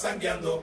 guasangueando.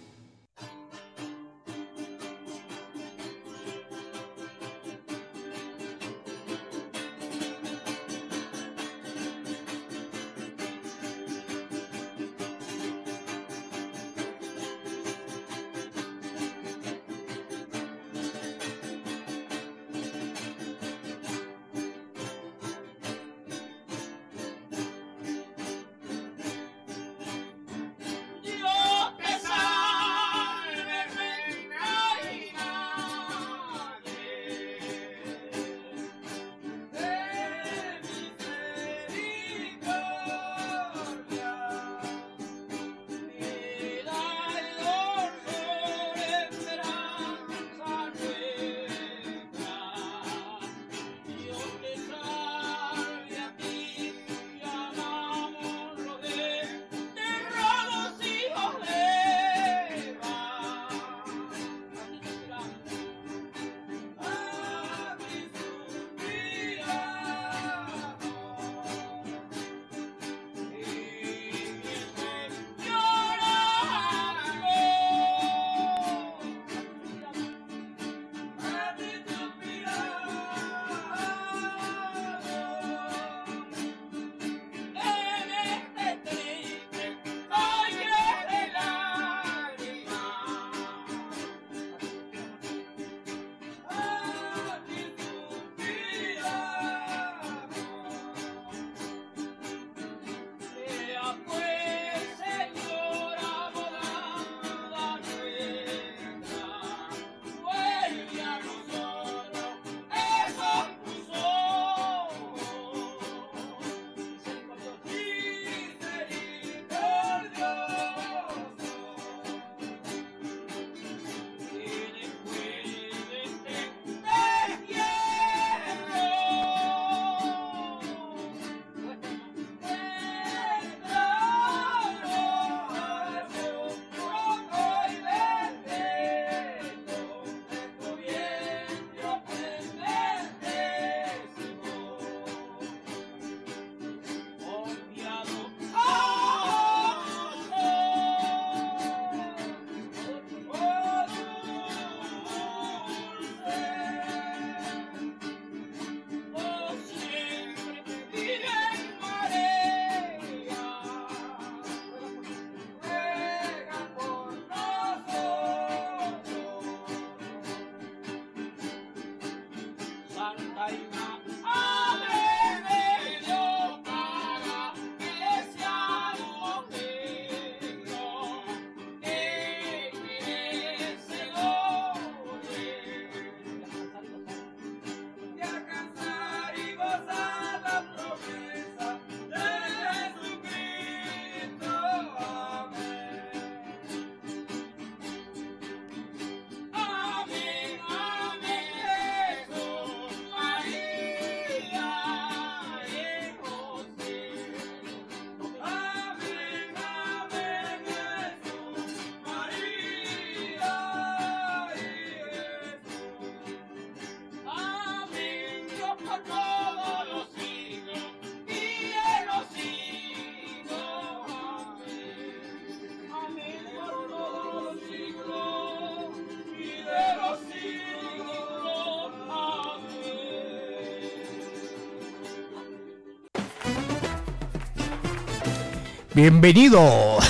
Bienvenidos.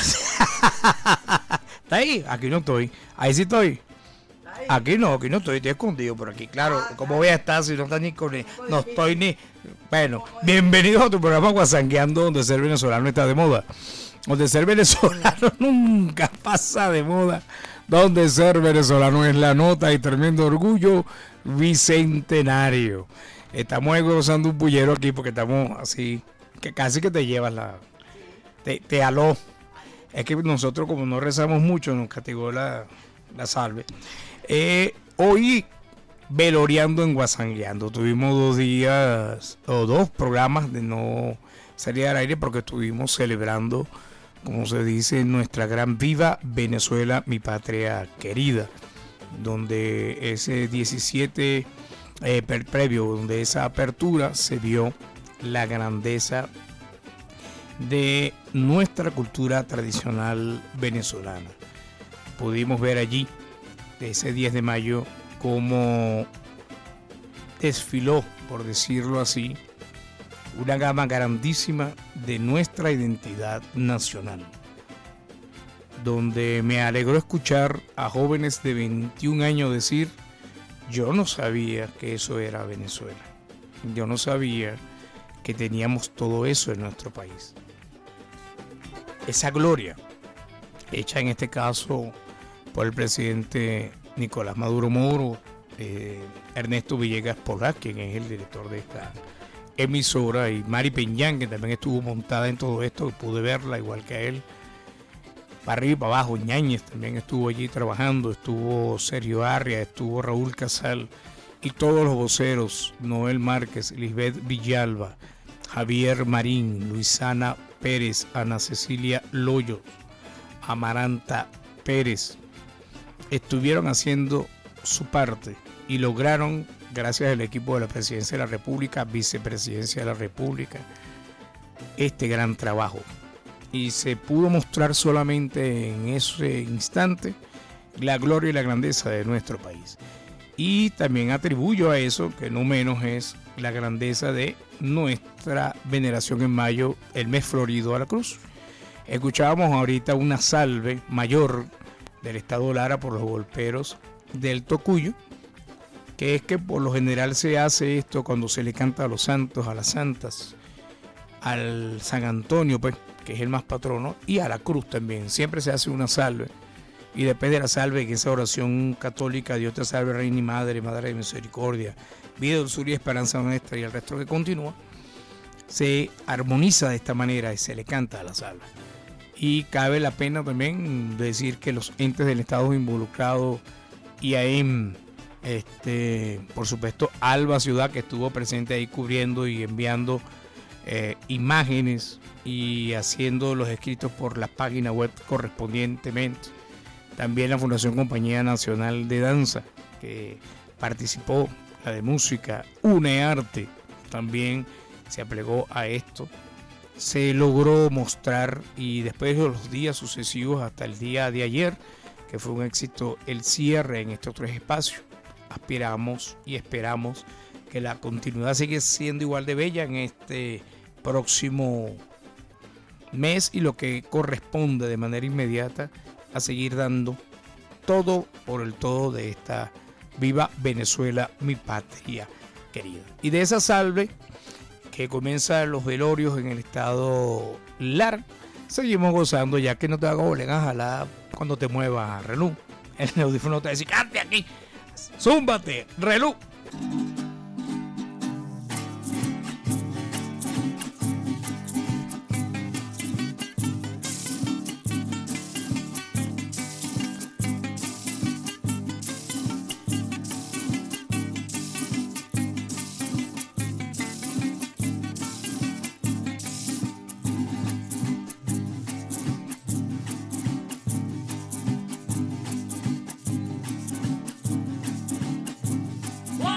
¿Está ahí? Aquí no estoy. Ahí sí estoy. Aquí no estoy escondido por aquí. Claro, ¿cómo voy a estar si no está ni con no estoy ni? Bueno, bienvenidos a tu programa Guasangueando, donde ser venezolano está de moda. Donde ser venezolano nunca pasa de moda. Donde ser venezolano es la nota y tremendo orgullo bicentenario. Estamos gozando un pullero aquí porque estamos así, que casi que te llevas te aló. Es que nosotros, como no rezamos mucho, nos castigó la salve. Hoy, veloreando en Guasangueando, tuvimos 2 días o 2 programas de no salir al aire porque estuvimos celebrando, como se dice, nuestra gran viva Venezuela, mi patria querida, donde ese 17 previo, donde esa apertura se vio la grandeza de nuestra cultura tradicional venezolana. Pudimos ver allí, de ese 10 de mayo, cómo desfiló, por decirlo así, una gama grandísima de nuestra identidad nacional, donde me alegró escuchar a jóvenes de 21 años decir: yo no sabía que eso era Venezuela, yo no sabía que teníamos todo eso en nuestro país. Esa gloria, hecha en este caso por el presidente Nicolás Maduro Moro, Ernesto Villegas Porras, quien es el director de esta emisora, y Mari Peñán, que también estuvo montada en todo esto, pude verla igual que a él, para arriba y para abajo. Ñáñez también estuvo allí trabajando, estuvo Sergio Arria, estuvo Raúl Casal, y todos los voceros: Noel Márquez, Lisbeth Villalba, Javier Marín, Luisana Pérez, Ana Cecilia Loyo, Amaranta Pérez, estuvieron haciendo su parte y lograron, gracias al equipo de la Presidencia de la República, Vicepresidencia de la República, este gran trabajo. Y se pudo mostrar solamente en ese instante la gloria y la grandeza de nuestro país. Y también atribuyo a eso, que no menos es la grandeza de nuestra veneración en mayo, el mes florido a la cruz. Escuchábamos ahorita una salve mayor del estado Lara por los golperos del Tocuyo, que es que por lo general se hace esto cuando se le canta a los santos, a las santas, al San Antonio, pues, que es el más patrono, y a la cruz también. Siempre se hace una salve, y después de la salve, que esa oración católica: Dios te salve, Reina y Madre, Madre de Misericordia, vida, dulzura y esperanza nuestra, y el resto que continúa, se armoniza de esta manera y se le canta a la salve. Y cabe la pena también decir que los entes del Estado involucrados, IAEM, por supuesto Alba Ciudad, que estuvo presente ahí cubriendo y enviando imágenes y haciendo los escritos por la página web correspondientemente. También la Fundación Compañía Nacional de Danza, que participó, la de música, UNEARTE, también se aplegó a esto. Se logró mostrar, y después de los días sucesivos hasta el día de ayer, que fue un éxito el cierre en estos 3 espacios. Aspiramos y esperamos que la continuidad siga siendo igual de bella en este próximo mes, y lo que corresponde de manera inmediata a seguir dando todo por el todo de esta viva Venezuela, mi patria querida. Y de esa salve que comienza los velorios en el estado Lara, seguimos gozando, ya que no te hago bolen a jalar cuando te muevas, Relú. El audífono te dice: cante aquí, zúmbate, Relú. Wow!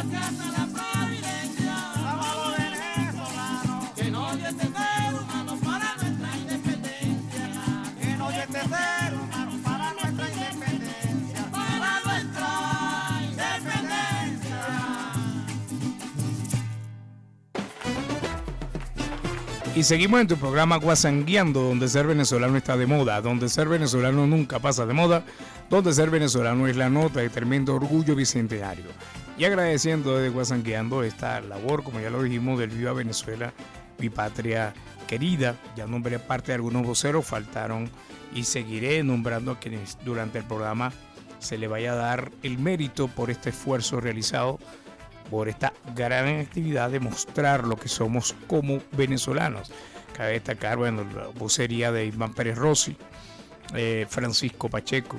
Y seguimos en tu programa Guasangueando, donde ser venezolano está de moda, donde ser venezolano nunca pasa de moda, donde ser venezolano es la nota de tremendo orgullo bicentenario. Y agradeciendo desde Guasangueando esta labor, como ya lo dijimos, del Viva Venezuela, mi patria querida. Ya nombré parte de algunos voceros, faltaron y seguiré nombrando a quienes durante el programa se le vaya a dar el mérito por este esfuerzo realizado, por esta gran actividad de mostrar lo que somos como venezolanos. Cabe destacar, bueno, la vocería de Iván Pérez Rossi, Francisco Pacheco,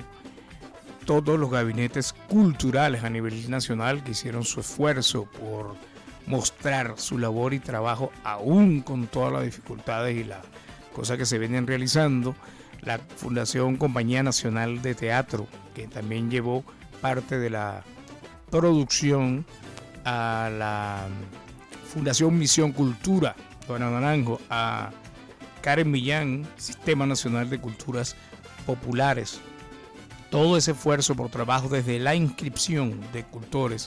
todos los gabinetes culturales a nivel nacional que hicieron su esfuerzo por mostrar su labor y trabajo, aún con todas las dificultades y las cosas que se vienen realizando. La Fundación Compañía Nacional de Teatro, que también llevó parte de la producción a la Fundación Misión Cultura, Don Naranjo, a Karen Millán, Sistema Nacional de Culturas Populares. Todo ese esfuerzo por trabajo desde la inscripción de cultores,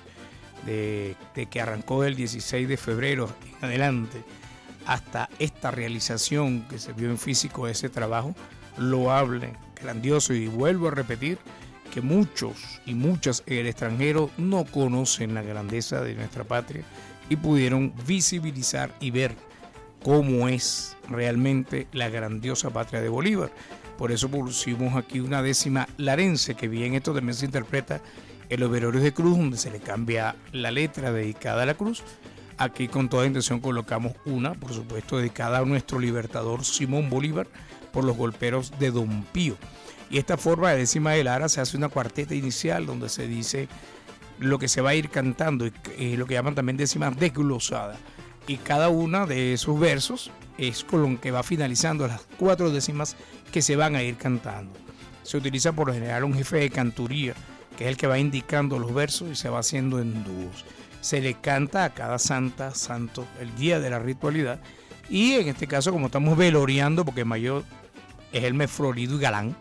de que arrancó del 16 de febrero en adelante, hasta esta realización que se vio en físico, ese trabajo loable, grandioso, y vuelvo a repetir que muchos y muchas en el extranjero no conocen la grandeza de nuestra patria y pudieron visibilizar y ver cómo es realmente la grandiosa patria de Bolívar. Por eso pusimos aquí una décima larense, que bien esto también se interpreta en los velorios de cruz, donde se le cambia la letra dedicada a la cruz. Aquí con toda intención colocamos una, por supuesto, dedicada a nuestro libertador Simón Bolívar por los golperos de Don Pío. Y esta forma de décima de Lara se hace una cuarteta inicial donde se dice lo que se va a ir cantando, y lo que llaman también décima desglosada. Y cada una de esos versos es con lo que va finalizando las 4 décimas que se van a ir cantando. Se utiliza por lo general un jefe de canturía, que es el que va indicando los versos, y se va haciendo en dúos. Se le canta a cada santa, santo, el día de la ritualidad. Y en este caso, como estamos veloriando, porque mayo es el mes florido y galán,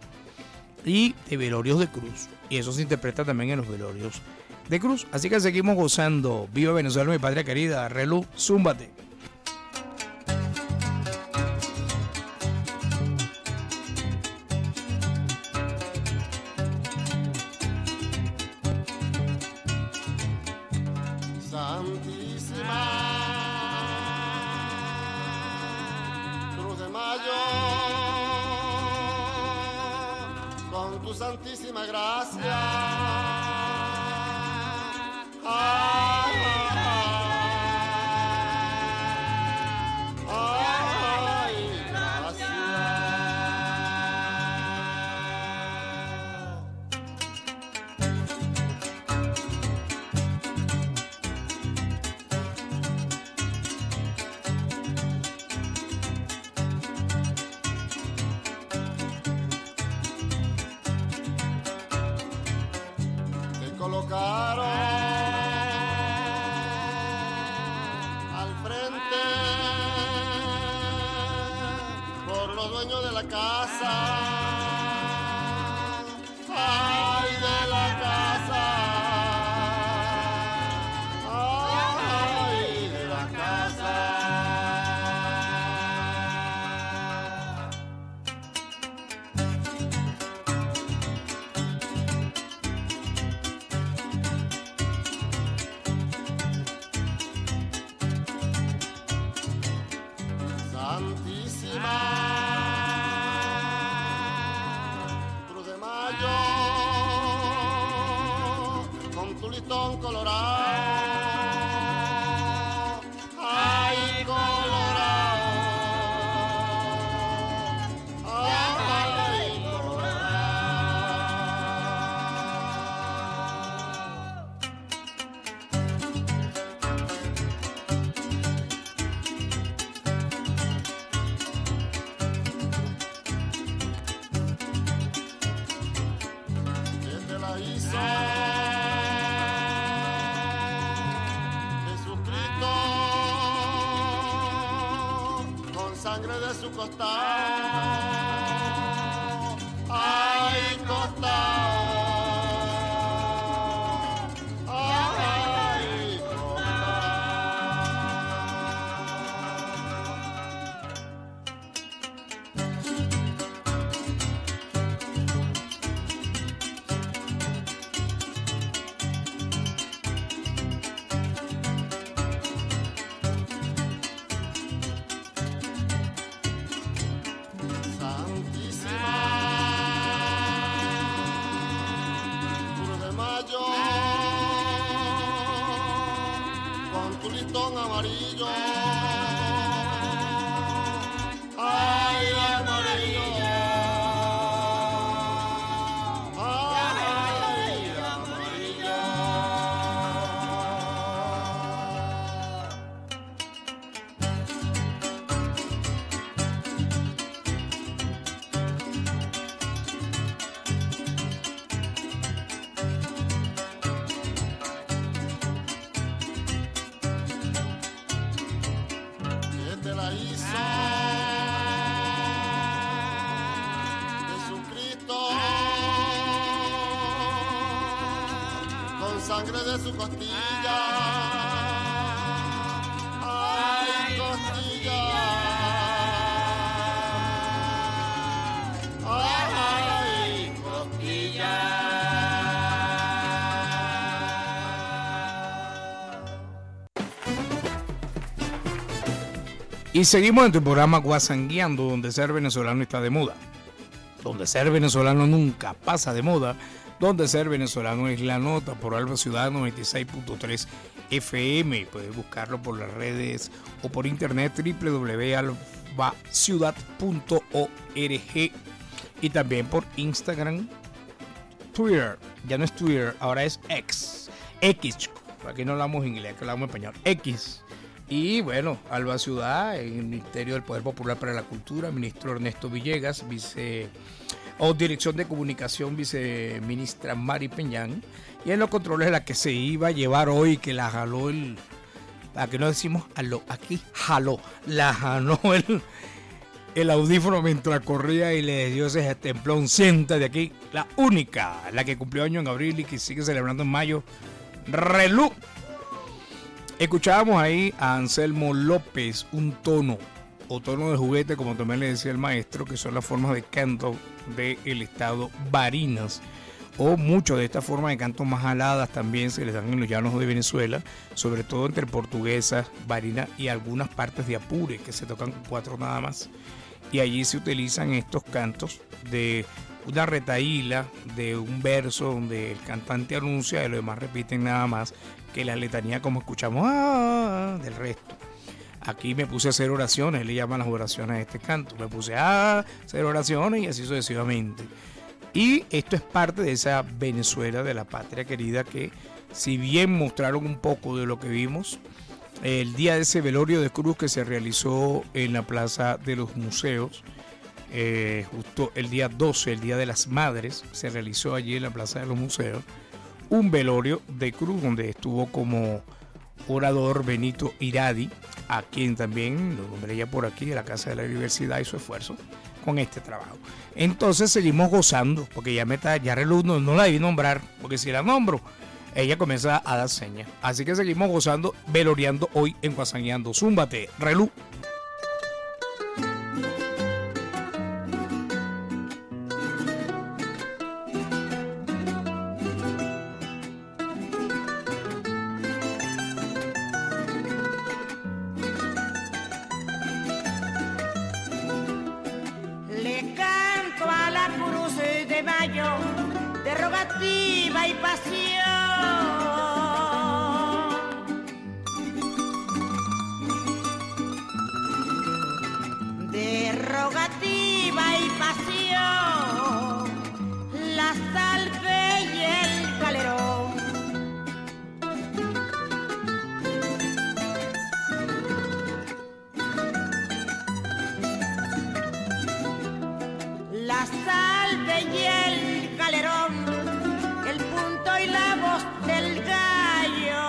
y de velorios de cruz, y eso se interpreta también en los velorios de cruz. Así que seguimos gozando. Viva Venezuela, mi patria querida. Relu, zúmbate. Santísima gracia. Colocaron al frente por los dueños de la casa. Ay, de la casa. Ay, de la casa. Colorado, ay, colorado, ay, ¿quién te la hizo? sangre de su costado, ay, costado. Amarillo, ay, amarillo, ay, amarillo. La hizo Jesucristo con sangre de su costilla, ay, costilla, ay, costilla. Y seguimos en tu programa Guasangueando, donde ser venezolano está de moda, donde ser venezolano nunca pasa de moda, donde ser venezolano es la nota, por Alba Ciudad 96.3 FM. Puedes buscarlo por las redes o por internet www.albaciudad.org y también por Instagram, Twitter. Ya no es Twitter, ahora es X, chico. Aquí no hablamos inglés, aquí hablamos español. X. Y bueno, Alba Ciudad, en el Ministerio del Poder Popular para la Cultura, ministro Ernesto Villegas, Dirección de Comunicación, viceministra Mari Peñán, y en los controles la que se iba a llevar hoy, que la jaló aquí no decimos aló, aquí jaló, la jaló el audífono mientras corría y le dio ese templón, siéntate aquí, la única, la que cumplió año en abril y que sigue celebrando en mayo, Relú. Escuchábamos ahí a Anselmo López, un tono de juguete, como también le decía el maestro, que son las formas de canto del estado Barinas, o muchas de estas formas de canto más aladas también se les dan en los llanos de Venezuela, sobre todo entre portuguesas, barinas y algunas partes de Apure, que se tocan 4 nada más, y allí se utilizan estos cantos de una retaíla, de un verso donde el cantante anuncia y los demás repiten nada más que la letanía, como escuchamos del resto. Aquí me puse a hacer oraciones, le llaman las oraciones a este canto, me puse a hacer oraciones y así sucesivamente. Y esto es parte de esa Venezuela, de la patria querida, que si bien mostraron un poco de lo que vimos el día de ese velorio de cruz que se realizó en la Plaza de los Museos, justo el día 12, el Día de las Madres, se realizó allí en la Plaza de los Museos un velorio de cruz donde estuvo como orador Benito Iradi, a quien también lo nombré ya por aquí, de la Casa de la Universidad, y su esfuerzo con este trabajo. Entonces seguimos gozando, porque ya Relú no la debí nombrar, porque si la nombro, ella comienza a dar señas. Así que seguimos gozando, veloriando hoy en Guasangueando. Zúmbate, Relú. Derogativa y pasión, derogativa y pasión, la salve y el galerón. La salve y el galerón, el punto y la voz del gallo.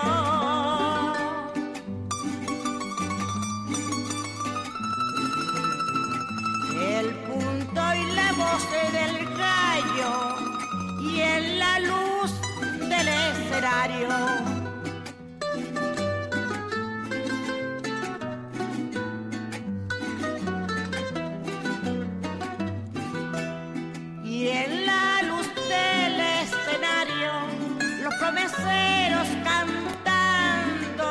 escenario. Y en la luz del escenario, los promeseros cantando.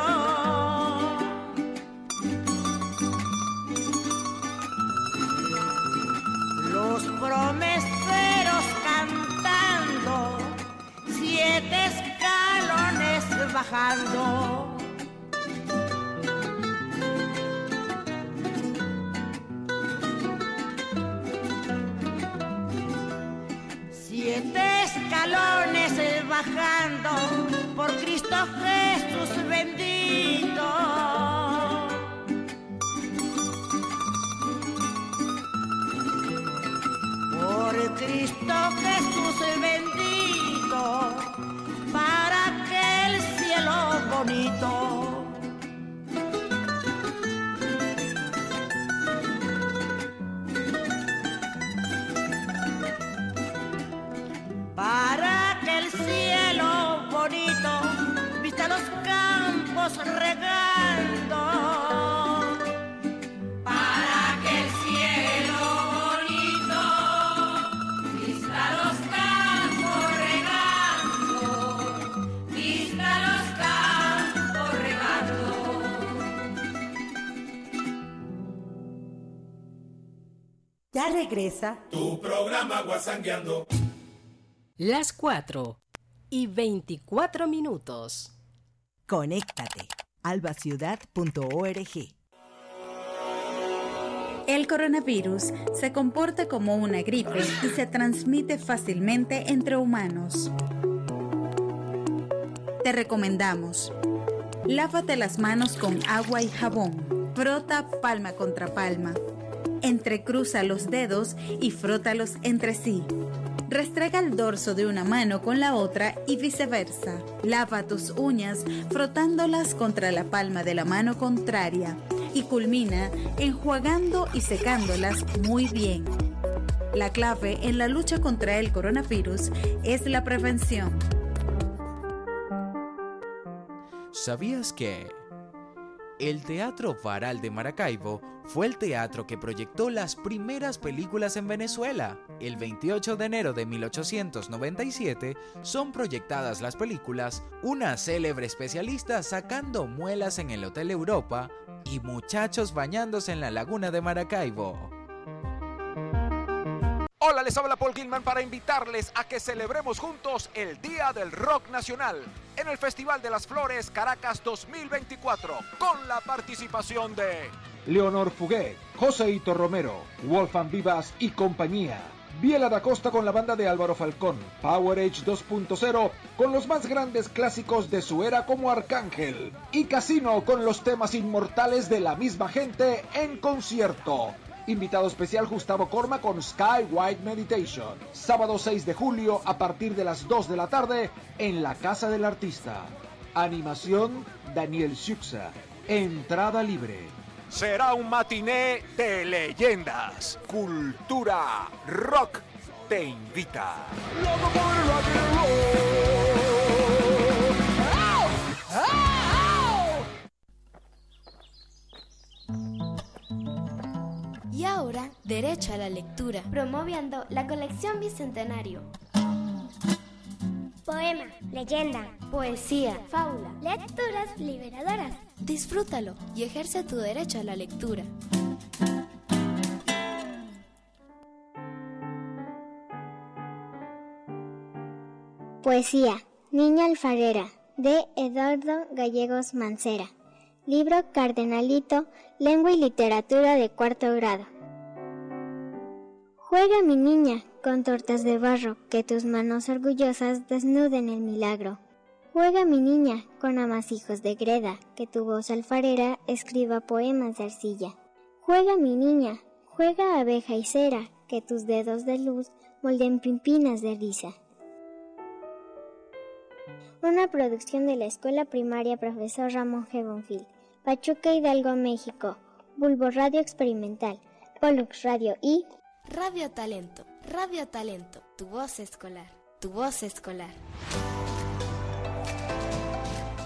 Los promeseros cantando, 7 escalones bajando. Siete escalones bajando, por Cristo Jesús bendito. Por Cristo Jesús bendito, para aquel cielo bonito. Para aquel cielo bonito, vista los campos regando. Para aquel cielo bonito, vista los campos regando. Vista los campos regando. Ya regresa tu programa Guasangueando. Las 4:24. Conéctate. albaciudad.org. El coronavirus se comporta como una gripe y se transmite fácilmente entre humanos. Te recomendamos: lávate las manos con agua y jabón. Frota palma contra palma. Entrecruza los dedos y frótalos entre sí. Restrega el dorso de una mano con la otra y viceversa. Lava tus uñas frotándolas contra la palma de la mano contraria y culmina enjuagando y secándolas muy bien. La clave en la lucha contra el coronavirus es la prevención. ¿Sabías que el Teatro Varal de Maracaibo fue el teatro que proyectó las primeras películas en Venezuela? El 28 de enero de 1897 son proyectadas las películas Una célebre especialista sacando muelas en el Hotel Europa y Muchachos bañándose en la laguna de Maracaibo. Hola, les habla Paul Gilman para invitarles a que celebremos juntos el Día del Rock Nacional en el Festival de las Flores Caracas 2024 con la participación de Leonor Fuguet, Joseito Romero, Wolfgang Vivas y compañía. Biela da Costa con la banda de Álvaro Falcón, Power Age 2.0 con los más grandes clásicos de su era como Arcángel y Casino con los temas inmortales de la misma gente en concierto. Invitado especial Gustavo Corma con Sky White Meditation. Sábado 6 de julio a partir de las 2 de la tarde en la Casa del Artista. Animación Daniel Xuxa. Entrada libre. Será un matiné de leyendas. Cultura Rock te invita. Y ahora, derecho a la lectura, promoviendo la colección Bicentenario. Poema, leyenda, poesía, fábula, lecturas liberadoras. Disfrútalo y ejerce tu derecho a la lectura. Poesía, Niña alfarera, de Eduardo Gallegos Mancera. Libro Cardenalito, Lengua y Literatura de 4º grado. Juega mi niña con tortas de barro, que tus manos orgullosas desnuden el milagro. Juega mi niña con amasijos de greda, que tu voz alfarera escriba poemas de arcilla. Juega mi niña, juega abeja y cera, que tus dedos de luz molden pimpinas de risa. Una producción de la Escuela Primaria Profesor Ramón G. Bonfil, Pachuca, Hidalgo, México. Bulbo Radio Experimental, Pollux Radio y Radio Talento, tu voz escolar, tu voz escolar.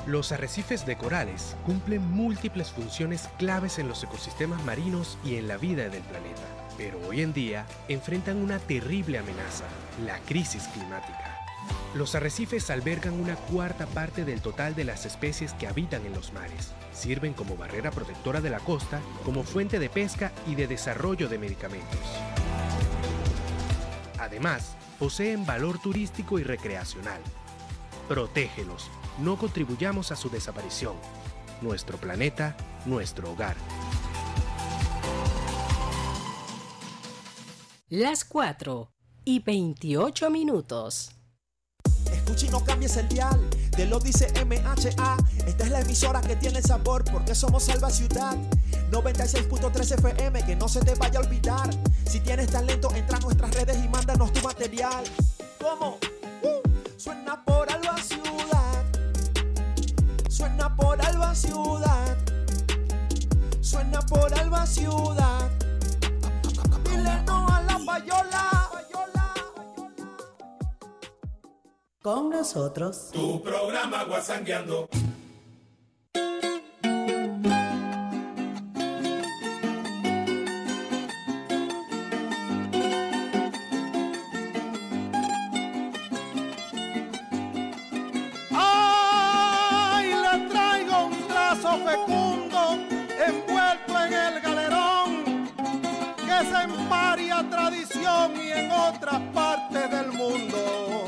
Los arrecifes de corales cumplen múltiples funciones claves en los ecosistemas marinos y en la vida del planeta, pero hoy en día enfrentan una terrible amenaza, la crisis climática. Los arrecifes albergan una cuarta parte del total de las especies que habitan en los mares. Sirven como barrera protectora de la costa, como fuente de pesca y de desarrollo de medicamentos. Además, poseen valor turístico y recreacional. Protégelos. No contribuyamos a su desaparición. Nuestro planeta, nuestro hogar. Las 4:28. Escucha y no cambies el dial, te lo dice MHA. Esta es la emisora que tiene sabor porque somos Salva Ciudad. 96.3 FM, que no se te vaya a olvidar. Si tienes talento, entra a nuestras redes y mándanos tu material. ¿Cómo? Suena por Alba Ciudad. Suena por Alba Ciudad. Suena por Alba Ciudad. Dile no a la payola. Con nosotros, tu programa Guasangueando. ¡Ay! Le traigo un trazo fecundo envuelto en el galerón que se emparia tradición y en otras partes del mundo.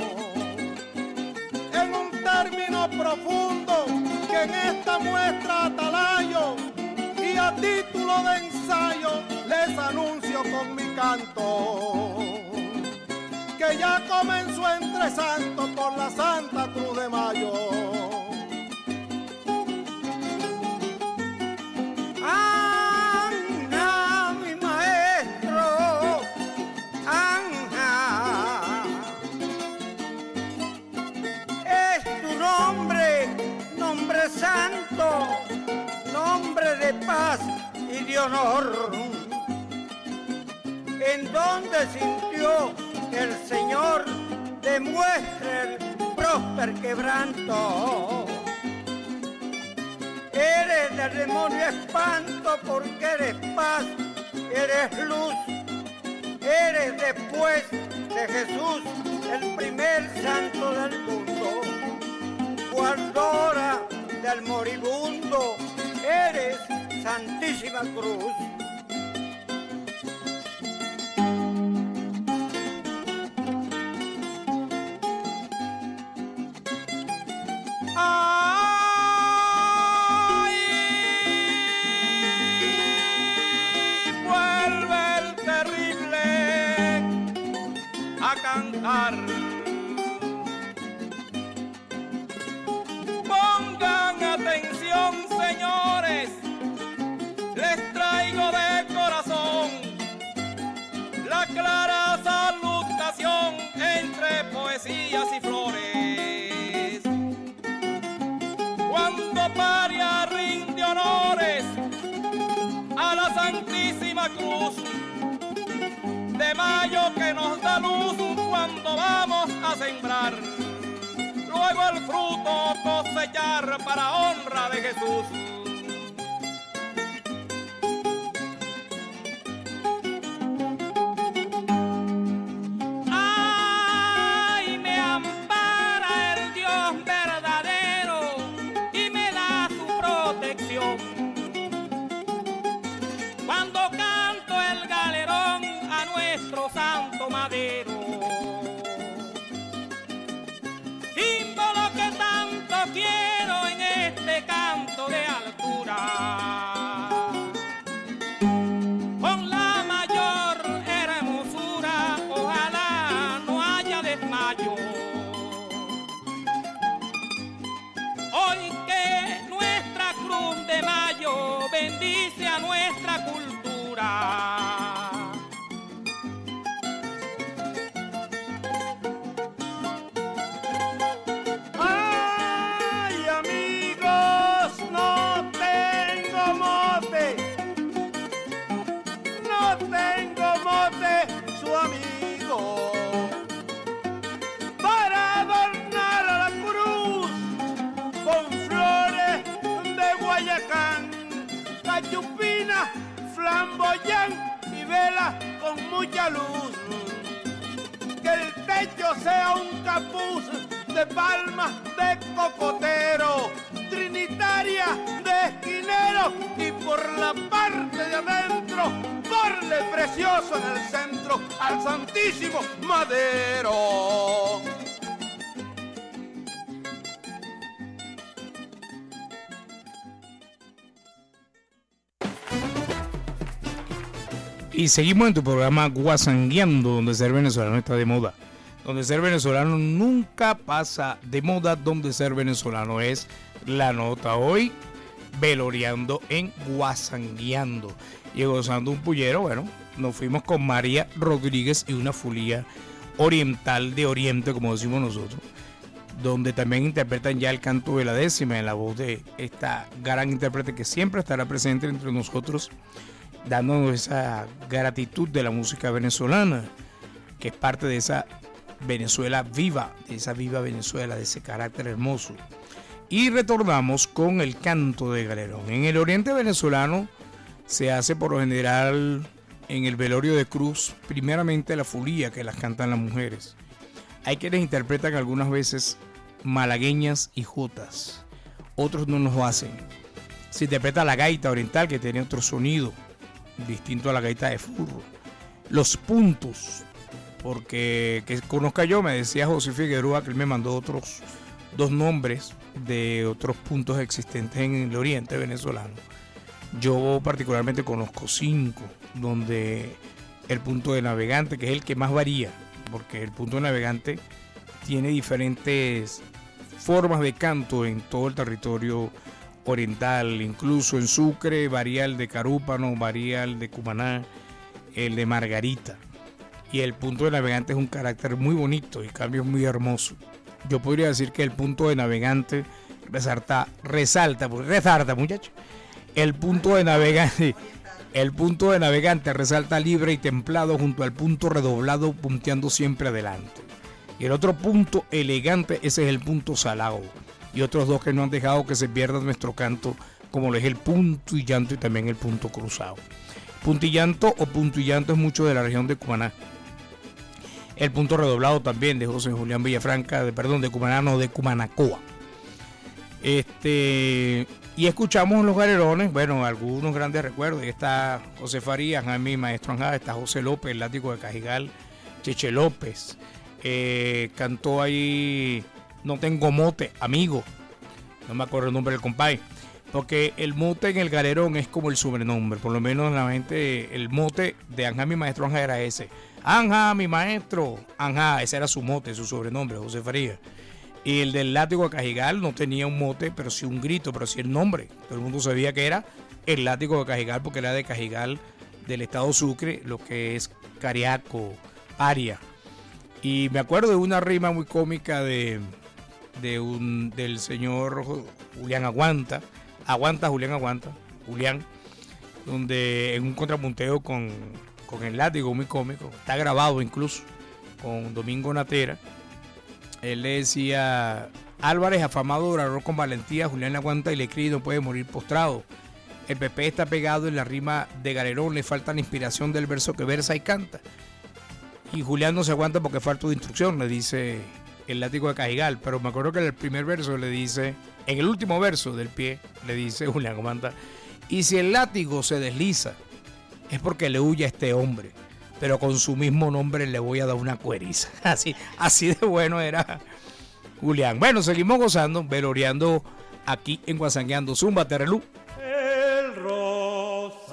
En un término profundo que en esta muestra atalayo y a título de ensayo les anuncio con mi canto que ya comenzó entre santos por la Santa Cruz de Mayo. Anja, mi maestro, Anja, es tu nombre, nombre santo, nombre de paz y de honor, en donde sintió el Señor demuestre el prósper quebranto. Eres del demonio espanto porque eres paz, eres luz, eres después de Jesús el primer santo del mundo. Guardora del moribundo, eres Santísima Cruz. Pongan atención, señores, les traigo de corazón la clara salutación entre poesías y flores. Cuando paria rinde honores a la Santísima Cruz de Mayo que nos da luz cuando vamos a sembrar, luego el fruto cosechar para honra de Jesús. Ay, me ampara el Dios verdadero y me da su protección. Cuando canto el galerón a nuestro santo madero, símbolo que tanto quiero en este canto de altura, con la mayor hermosura, ojalá no haya desmayo. Hoy que nuestra Cruz de Mayo bendice a nuestra cultura, amigos, no tengo chupina, flamboyán y vela con mucha luz. Que el techo sea un capuz de palmas de cocotero, trinitaria de esquinero, y por la parte de adentro, porle precioso en el centro al Santísimo Madero. Y seguimos en tu programa Guasangueando, donde ser venezolano está de moda. Donde ser venezolano nunca pasa de moda, donde ser venezolano es la nota. Hoy, veloreando en Guasangueando. Y gozando un pullero, bueno, nos fuimos con María Rodríguez y una fulía oriental de Oriente, como decimos nosotros, donde también interpretan ya el canto de la décima en la voz de esta gran intérprete que siempre estará presente entre nosotros, dándonos esa gratitud de la música venezolana, que es parte de esa Venezuela viva, de esa viva Venezuela, de ese carácter hermoso. Y retornamos con el canto de galerón. En el oriente venezolano se hace por lo general en el velorio de cruz, primeramente la fulía, que las cantan las mujeres. Hay quienes interpretan algunas veces malagueñas y jotas, otros no nos lo hacen. Se interpreta la gaita oriental, que tiene otro sonido distinto a la gaita de furro. Los puntos, porque que conozca yo, me decía José Figueroa que él me mandó otros dos nombres de otros puntos existentes en el oriente venezolano. Yo particularmente conozco 5, donde el punto de navegante, que es el que más varía, porque el punto de navegante tiene diferentes formas de canto en todo el territorio oriental, incluso en Sucre varía el de Carúpano, varía el de Cumaná, el de Margarita, y el punto de navegante es un carácter muy bonito y cambio muy hermoso. Yo podría decir que el punto de navegante resalta muchacho. El punto de navegante resalta libre y templado junto al punto redoblado, punteando siempre adelante. Y el otro punto elegante, ese es el punto salado. Y otros dos que no han dejado que se pierda nuestro canto, como lo es el punto y llanto y también el punto cruzado. Punto y llanto o punto y llanto es mucho de la región de Cumaná. El punto redoblado también de José Julián Villafranca, de Cumaná, no, de Cumanacoa. Y escuchamos los galerones, bueno, algunos grandes recuerdos. Ahí está José Farías, Jaime Maestro Anjá, está José López, el látigo de Cajigal, Cheche López. Cantó ahí No Tengo Mote, amigo. No me acuerdo el nombre del compadre. Porque el mote en el galerón es como el sobrenombre. Por lo menos la gente, el mote de Anjá, mi maestro Anjá, era ese. Anjá, mi maestro Anjá, ese era su mote, su sobrenombre, José Farías. Y el del látigo de Cajigal no tenía un mote, pero sí un grito, pero sí el nombre. Todo el mundo sabía que era el látigo de Cajigal, porque era de Cajigal, del estado Sucre, lo que es Cariaco, Aria. Y me acuerdo de una rima muy cómica del señor Julián Julián, donde en un contrapunteo con el látigo, muy cómico, está grabado incluso, con Domingo Natera. Él le decía: Álvarez, afamado orador con valentía, Julián aguanta y le cree y no puede morir postrado. El PP está pegado en la rima de galerón, le falta la inspiración del verso que versa y canta. Y Julián no se aguanta porque falta de instrucción, le dice el látigo de Cajigal. Pero me acuerdo que en el primer verso le dice, en el último verso del pie, le dice Julián Aguanta: y si el látigo se desliza, es porque le huye a este hombre, pero con su mismo nombre le voy a dar una cueriza. Así de bueno era Julián. Bueno, seguimos gozando, veloreando aquí en Guasangueando. Zumba, Terrelú. El rosario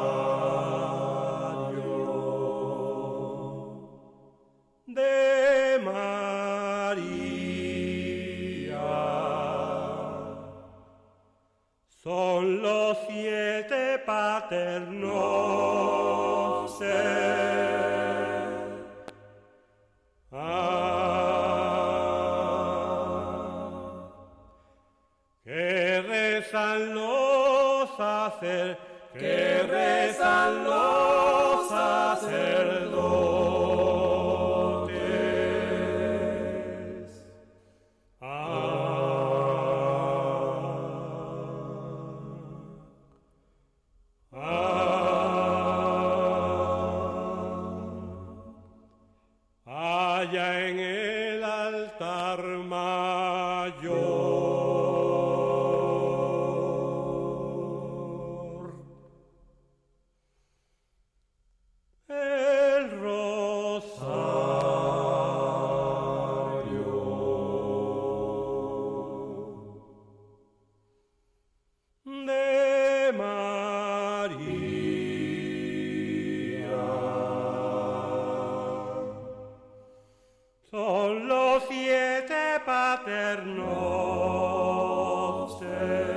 de María son los 7 paternos que rezan los sacerdotes. Ah, 7 allá en el altar mayor. El rosario de María. Son los 7 paternoster.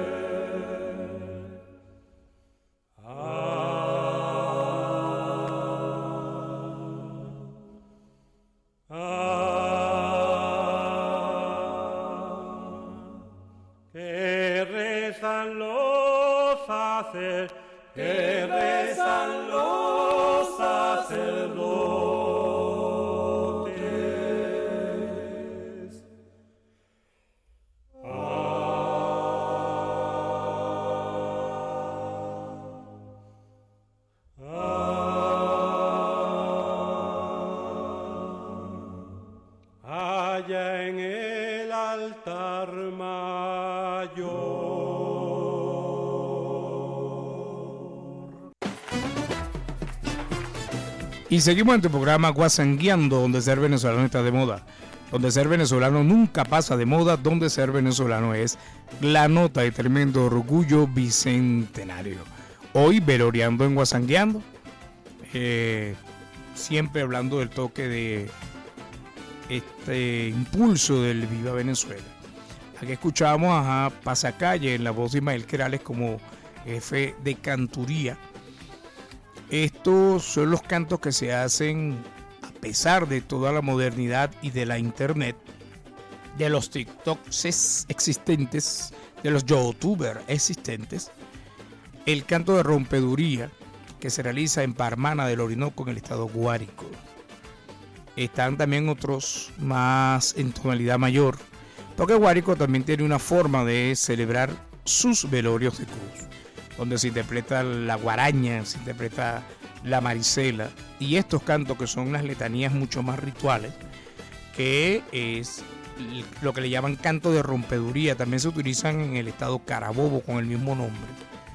Que rezan los sacerdotes. Que rezan los sacerdotes. Allá en el altar mayor. Y seguimos en tu programa Guasangueando, donde ser venezolano está de moda. Donde ser venezolano nunca pasa de moda, donde ser venezolano es la nota de tremendo orgullo bicentenario. Hoy veloreando en Guasangueando, siempre hablando del toque de este impulso del Viva Venezuela. Aquí escuchábamos a Pasacalle en la voz de Ismael Querales como jefe de canturía. Estos son los cantos que se hacen a pesar de toda la modernidad y de la internet, de los TikToks existentes, de los youtubers existentes. El canto de rompeduría que se realiza en Parmana del Orinoco, en el estado Guárico. Están también otros más en tonalidad mayor, porque Guárico también tiene una forma de celebrar sus velorios de cruz, donde se interpreta la guaraña, se interpreta la marisela, y estos cantos que son unas letanías mucho más rituales, que es lo que le llaman canto de rompeduría. También se utilizan en el estado Carabobo con el mismo nombre.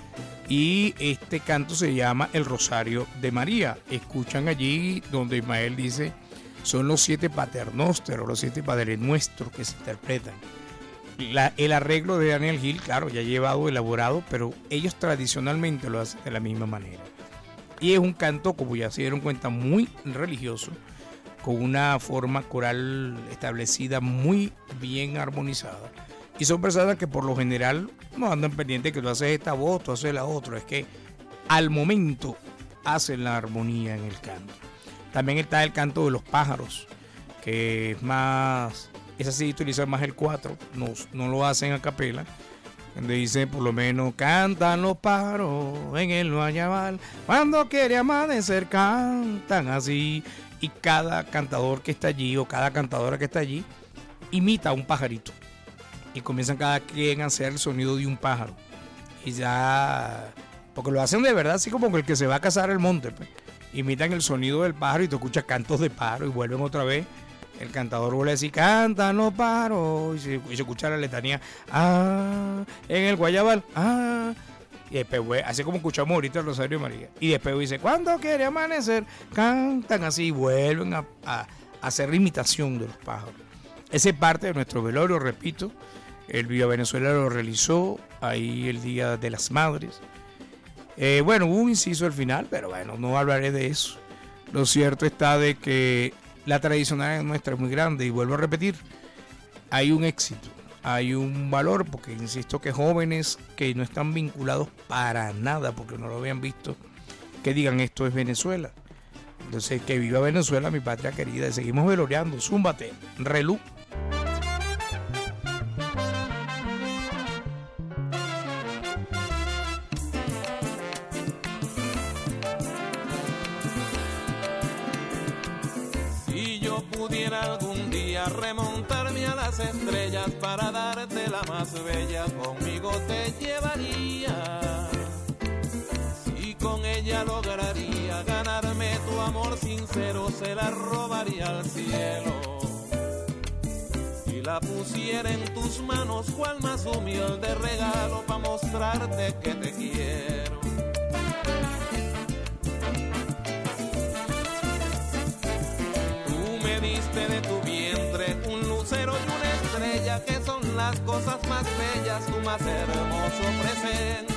Y este canto se llama el Rosario de María. Escuchan allí donde Ismael dice, son los 7 paternósteros, los 7 padres nuestros que se interpretan. El arreglo de Daniel Gil, claro, ya llevado, elaborado, pero ellos tradicionalmente lo hacen de la misma manera. Y es un canto, como ya se dieron cuenta, muy religioso, con una forma coral establecida muy bien armonizada. Y son personas que por lo general no andan pendientes que tú haces esta voz, tú haces la otra. Es que al momento hacen la armonía en el canto. También está el canto de los pájaros, que es más... Esa sí utiliza más el 4, no lo hacen a capela, donde dice por lo menos cantan los pájaros en el guayabal, cuando quiere amanecer cantan así, y cada cantador que está allí o cada cantadora que está allí imita a un pajarito y comienzan cada quien a hacer el sonido de un pájaro, y ya, porque lo hacen de verdad así como el que se va a cazar el monte, pues. Imitan el sonido del pájaro y tú escuchas cantos de pájaro y vuelven otra vez. El cantador vuelve a decir, cantan los pájaros, y se escucha la letanía, en el guayabal, y después, así como escuchamos ahorita el Rosario de María, y después dice, cuando quiere amanecer, cantan así, y vuelven a hacer la imitación de los pájaros. Esa es parte de nuestro velorio, repito, el Viva Venezuela lo realizó ahí el Día de las Madres. Bueno, hubo un inciso al final, pero bueno, no hablaré de eso. Lo cierto está de que la tradicional nuestra es muy grande, y vuelvo a repetir, hay un éxito, hay un valor, porque insisto que jóvenes que no están vinculados para nada, porque no lo habían visto, que digan esto es Venezuela. Entonces, que viva Venezuela, mi patria querida, y seguimos veloreando. Zúmbate, relú. Pudiera algún día remontarme a las estrellas para darte la más bella, conmigo te llevaría. Si con ella lograría ganarme tu amor sincero se la robaría al cielo y la pusiera en tus manos cual más humilde regalo para mostrarte que te quiero. Tú me diste de tu vientre un lucero y una estrella que son las cosas más bellas, tu más hermoso presente.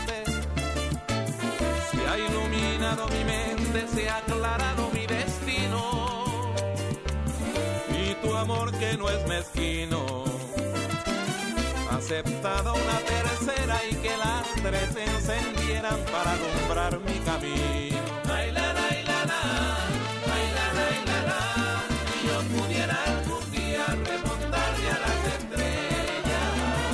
Se ha iluminado mi mente, se ha aclarado mi destino y tu amor que no es mezquino ha aceptado una tercera y que las tres se encendieran para alumbrar mi camino. Ay, la, la, la, la, ay, la, la, la, la, si yo pudiera algún día remontarme a las estrellas.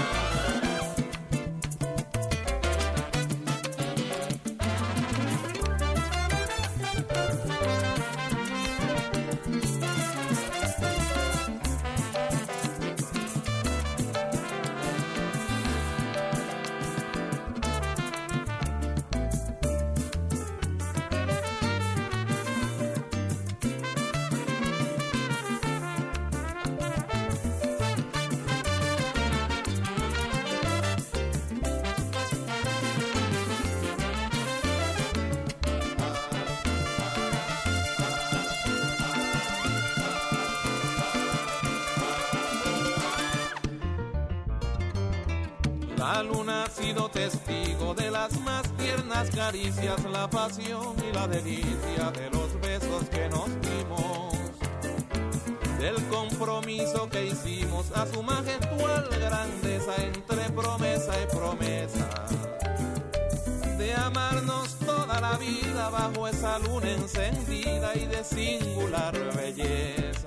La luna ha sido testigo de las más tiernas caricias, la pasión y la delicia de los besos que nos dimos, del compromiso que hicimos a su majestual grandeza entre promesa y promesa, de amarnos toda la vida bajo esa luna encendida y de singular belleza.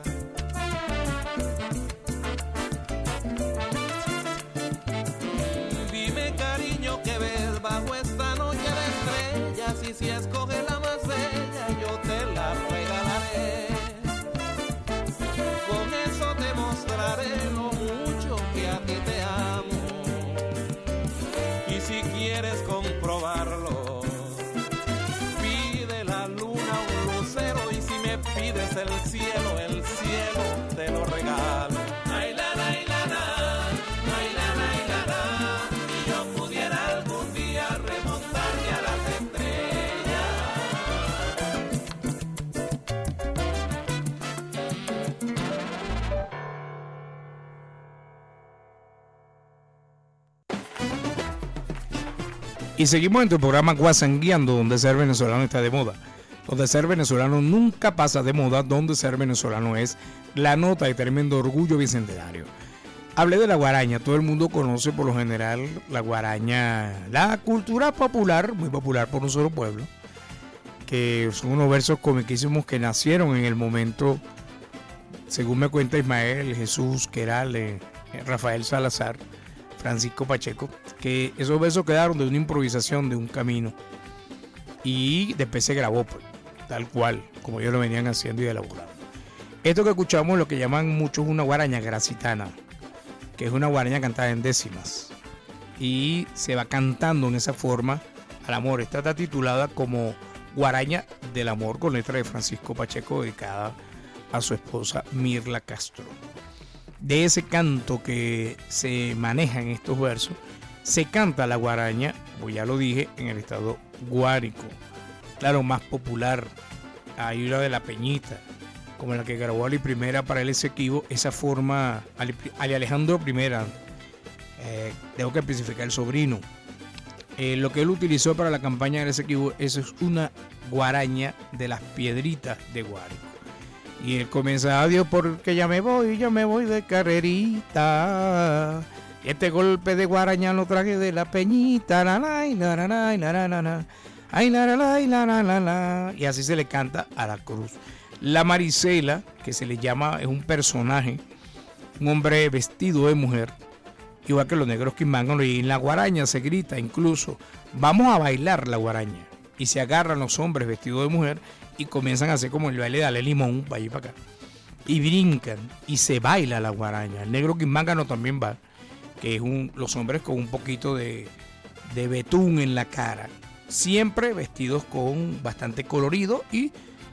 Cariño, que ves bajo esta noche de estrellas y si escoges la más bella yo te la regalaré. Con eso te mostraré lo mucho que a ti te amo y si quieres comprobarlo pide la luna un lucero y si me pides el cielo te lo regalo. Ay, la, la, la, la. Y seguimos en tu programa Guasangueando, donde ser venezolano está de moda. Donde ser venezolano nunca pasa de moda, donde ser venezolano es la nota de tremendo orgullo bicentenario. Hablé de la guaraña, todo el mundo conoce por lo general la guaraña, la cultura popular, muy popular por un solo pueblo, que son unos versos comiquísimos que nacieron en el momento, según me cuenta Ismael, Jesús Querale, Rafael Salazar, Francisco Pacheco, que esos versos quedaron de una improvisación de un camino y después se grabó pues, tal cual, como ellos lo venían haciendo y elaborando. Esto que escuchamos es lo que llaman muchos una guaraña gracitana, que es una guaraña cantada en décimas y se va cantando en esa forma al amor. Esta está titulada como Guaraña del Amor, con letra de Francisco Pacheco dedicada a su esposa Mirla Castro. De ese canto que se maneja en estos versos, se canta la guaraña, como ya lo dije, en el estado Guárico. Claro, más popular, hay una de La Peñita, como la que grabó Ali Primera para el Esequibo, esa forma, Ali Alejandro Primera, tengo que especificar el sobrino. Lo que él utilizó para la campaña del Esequibo, eso es una guaraña de las piedritas de Guárico. Y él comienza, adiós porque ya me voy de carrerita. Y este golpe de guaraña lo traje de La Peñita. Y así se le canta a la cruz. La Marisela, que se le llama, es un personaje, un hombre vestido de mujer, igual que los negros quimangan, y en la guaraña se grita incluso, vamos a bailar la guaraña. Y se agarran los hombres vestidos de mujer y comienzan a hacer como el baile de Dale Limón, para allí para acá. Y brincan y se baila la guaraña. El negro quimángano también va, que es los hombres con un poquito de betún en la cara. Siempre vestidos con bastante colorido y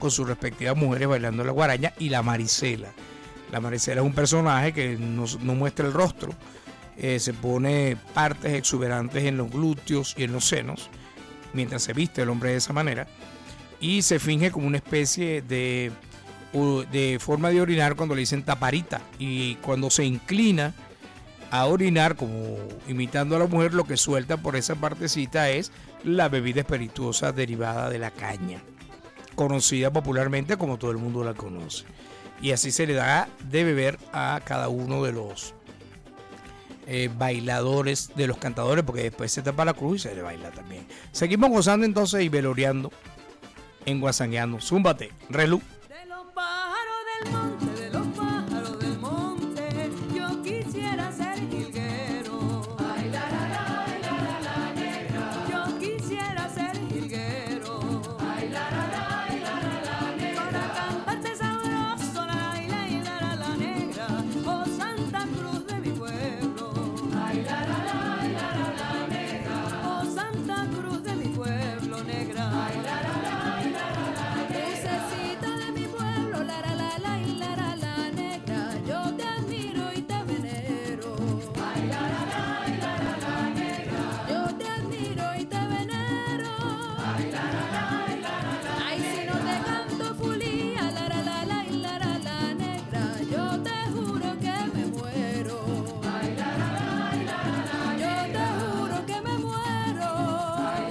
con sus respectivas mujeres bailando la guaraña, y la Maricela. La Maricela es un personaje que no muestra el rostro, se pone partes exuberantes en los glúteos y en los senos, mientras se viste el hombre de esa manera, y se finge como una especie de forma de orinar cuando le dicen taparita, y cuando se inclina a orinar, como imitando a la mujer, lo que suelta por esa partecita es la bebida espirituosa derivada de la caña, conocida popularmente como todo el mundo la conoce. Y así se le da de beber a cada uno de los bailadores, de los cantadores, porque después se tapa la cruz y se le baila también. Seguimos gozando entonces y veloreando en Guasangueando. Zúmbate, Relú. De los pájaros del monte, de los pájaros del monte, yo quisiera ser jilguero. Ay, la, negra. Yo quisiera ser jilguero. Ay, la, negra. Para cantarte sabroso, la negra. Oh, Santa Cruz de mi pueblo. Ay, la, negra. Oh, Santa Cruz de mi pueblo, negra. Ay, la, Crucecita de mi pueblo, la negra, yo te admiro y te venero. Ay, la negra, yo te admiro y te venero. Ay, ay, si no te canto fulía, la negra, yo te juro que me muero. Ay, yo te juro que me muero. Ay,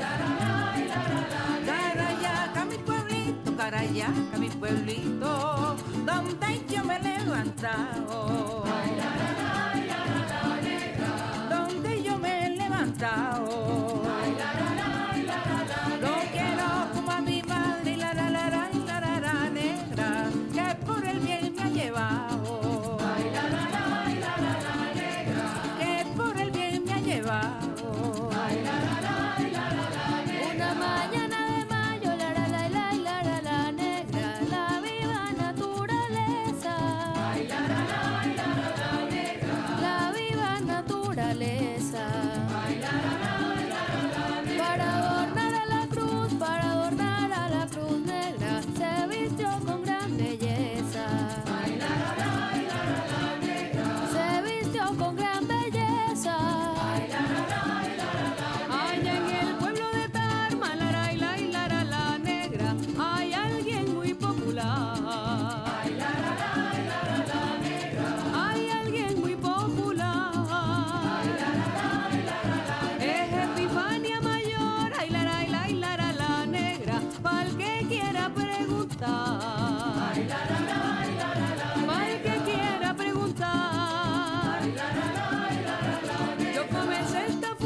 Carayaca, mi pueblito, Carayaca, mi pueblito, donde yo me he levantado. Ay, la negra, donde yo me he levantado. Ay, lo quiero como a mi madre, la negra, que por el bien me ha llevado. Ay, la negra, que por el bien me ha llevado. Ay, una mañana de mayo, la negra, la viva naturaleza. Ay, la negra, la viva naturaleza. Ay, para adornar a la cruz, negra, se vistió con gran belleza. Ay, la negra, se vistió con gran belleza. Ay, en el pueblo de Tarma, la negra, hay alguien muy popular. Ay, la negra, hay alguien muy popular. Es Epifania Mayor, ay, la negra, pa'l que quiera preguntar. Ay, pa'l que quiera preguntar. Yo comencé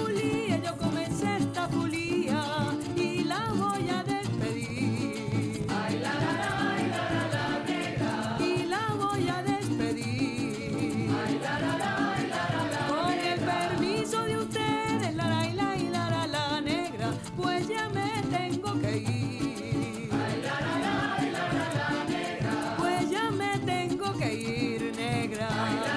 esta fulía y la voy a despedir. Ay, la negra, y la voy a despedir. Ay, con el permiso de ustedes, la negra, pues ya me tengo que ir. Ay, la negra, pues ya me tengo que ir, negra.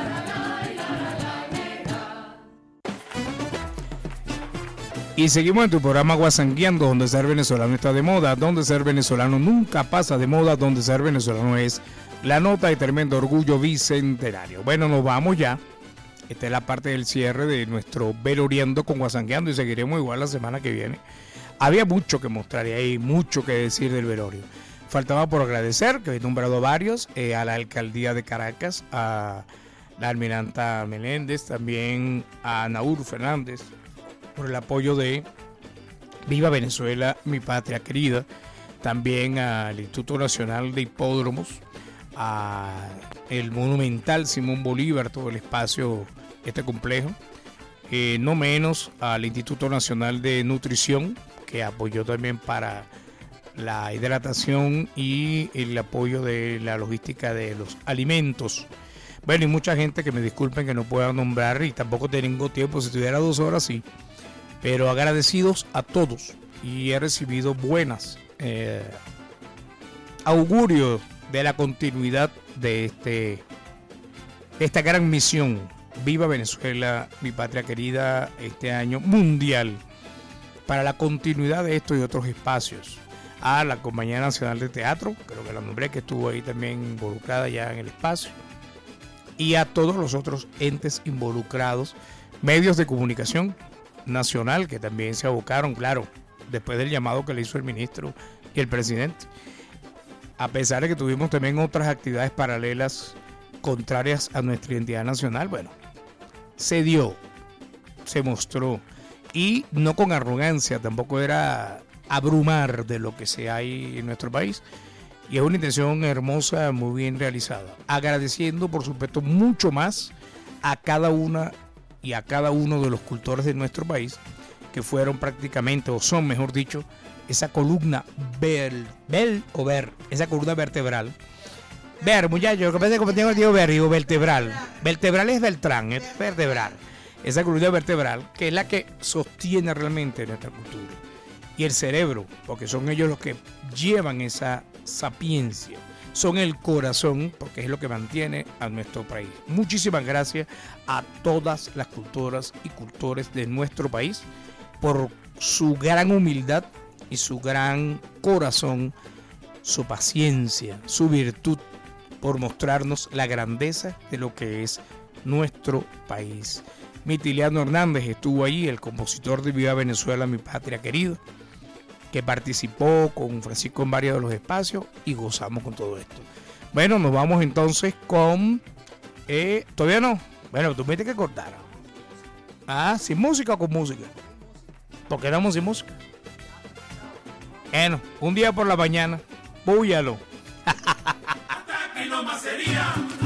Y seguimos en tu programa Guasangueando, donde ser venezolano está de moda, donde ser venezolano nunca pasa de moda, donde ser venezolano es la nota de tremendo orgullo bicentenario. Bueno, nos vamos ya. Esta es la parte del cierre de nuestro veloreando con Guasangueando y seguiremos igual la semana que viene. Había mucho que mostrar y hay mucho que decir del velorio. Faltaba por agradecer, que he nombrado varios, a la alcaldía de Caracas, a la almiranta Meléndez, también a Naur Fernández, por el apoyo de Viva Venezuela, mi patria querida, también al Instituto Nacional de Hipódromos, a el monumental Simón Bolívar, todo el espacio, este complejo, no menos al Instituto Nacional de Nutrición, que apoyó también para la hidratación y el apoyo de la logística de los alimentos. Bueno, y mucha gente que me disculpen que no pueda nombrar y tampoco tengo tiempo, si tuviera 2 horas sí, pero agradecidos a todos y he recibido buenas augurios de la continuidad de esta gran misión. Viva Venezuela, mi patria querida, este año mundial, para la continuidad de esto y otros espacios. a la Compañía Nacional de Teatro, creo que la nombré, que estuvo ahí también involucrada ya en el espacio, y a todos los otros entes involucrados, medios de comunicación nacional que también se abocaron, claro, después del llamado que le hizo el ministro y el presidente, a pesar de que tuvimos también otras actividades paralelas contrarias a nuestra identidad nacional. Bueno, se dio, se mostró, y no con arrogancia, tampoco era abrumar de lo que se hay en nuestro país, y es una intención hermosa, muy bien realizada, agradeciendo por supuesto mucho más a cada una y a cada uno de los cultores de nuestro país, que fueron prácticamente, o son mejor dicho, esa columna esa columna vertebral. Muchachos, que pasa como tengo el tío digo vertebral. Vertebral es Beltrán, es vertebral. Esa columna vertebral, que es la que sostiene realmente nuestra cultura. Y el cerebro, porque son ellos los que llevan esa sapiencia. Son el corazón, porque es lo que mantiene a nuestro país. Muchísimas gracias a todas las cultoras y cultores de nuestro país por su gran humildad y su gran corazón, su paciencia, su virtud, por mostrarnos la grandeza de lo que es nuestro país. Mitiliano Hernández estuvo ahí, el compositor de Viva Venezuela, mi patria querido, que participó con Francisco en varios de los espacios y gozamos con todo esto. Bueno, nos vamos entonces con... ¿Todavía no? Bueno, tú me tienes que cortar. ¿Sin música o con música? ¿Por qué damos sin música? Bueno, un día por la mañana, púyalo. Hasta aquí nomás sería.